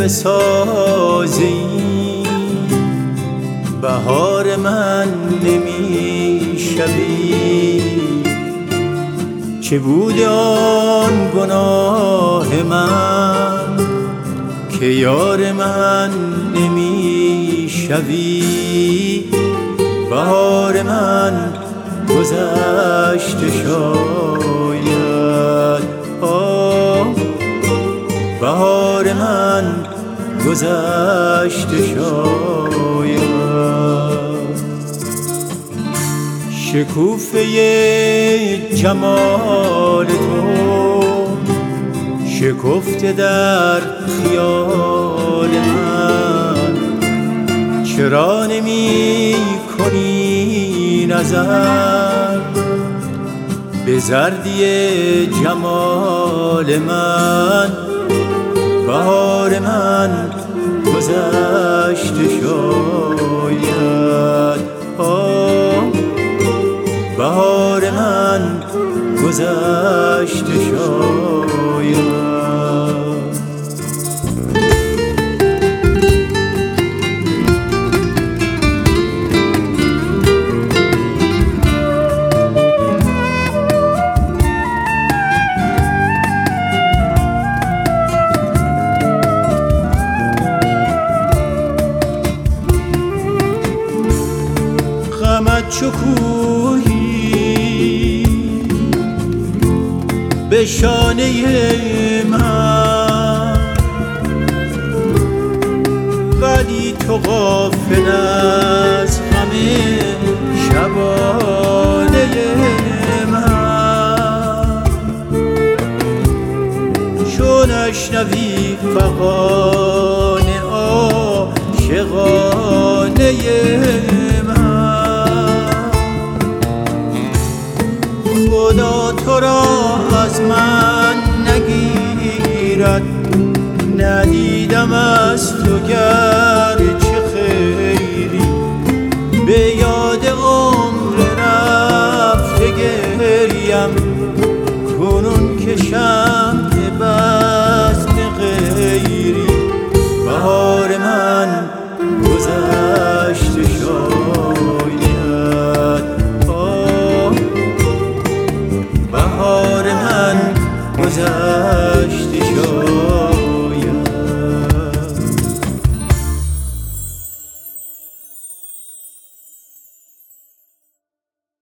بسازی بهار من نمیشوی. چه بود آن گناه من که یار من نمیشوی. بهار من گذشته شاید، بهار من گذشته شاید. شکوفه جمال تو شکفته در خیال من. چرا نمی کنی نظر به زردی جمال من؟ بهار من گذشته شاید، بهار من گذشته شاید. غمت چو کوهی به شانه من، ولی تو غافل از همه شبانه من. چون اشنوی فغان عاشقانه من، خدا تو را از من نگیرد. ندیدم از تو گرچه خیری، به یاد عمر رفته گریم کنون که